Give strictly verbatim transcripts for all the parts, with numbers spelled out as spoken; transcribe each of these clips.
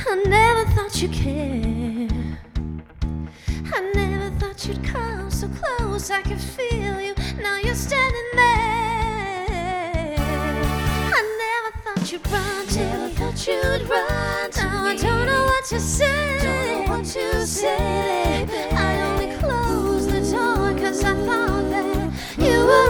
I never thought you'd care. I never thought you'd come so close. I could feel you, now you're standing there. I never thought you'd run, never thought you'd run to now me. I don't know what to say, don't know what to say, baby. I only closed the door cause I thought that you were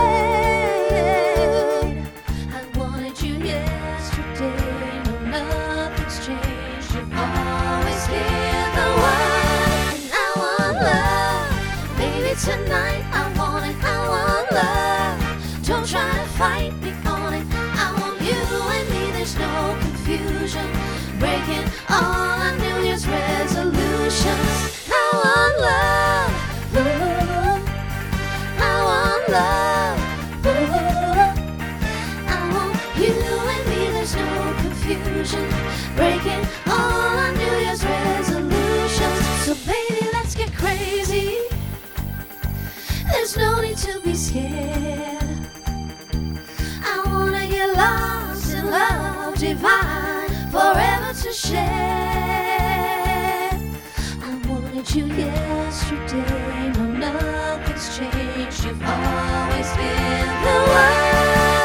afraid. I wanted you yesterday, no nothing's changed. You've always been the one, and I want love, baby. Tonight I want it, I want love. Don't try to fight me on it. I want you and me, there's no confusion. Breaking all our New Year's resolutions. I want love, ooh, I want love, ooh, I want you and me, there's no confusion. Breaking all our New Year's resolutions. So baby, let's get crazy. There's no need to be scared. I wanna get lost in love divine, forever to share. I wanted you yesterday, no nothing's changed. You've always been the one.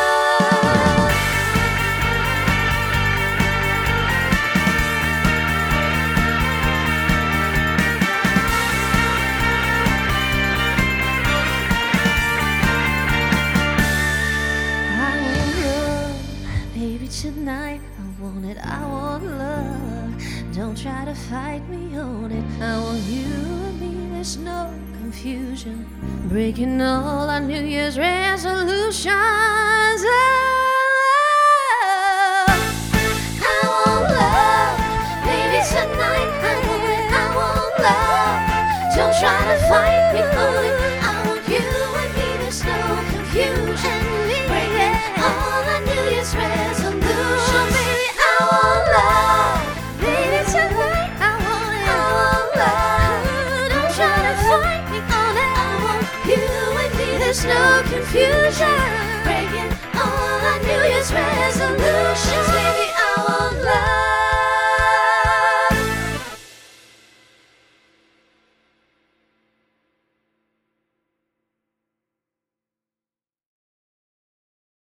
Tonight I want it, I want love. Don't try to fight me on it. I want you and me, there's no confusion. Breaking all our New Year's resolutions. Oh, I want love, baby. Tonight I want it, I want love. Don't try to fight me on it. I want you and me, there's no confusion. Breaking all our New Year's resolutions. There's no confusion. Breaking all our New Year's resolutions.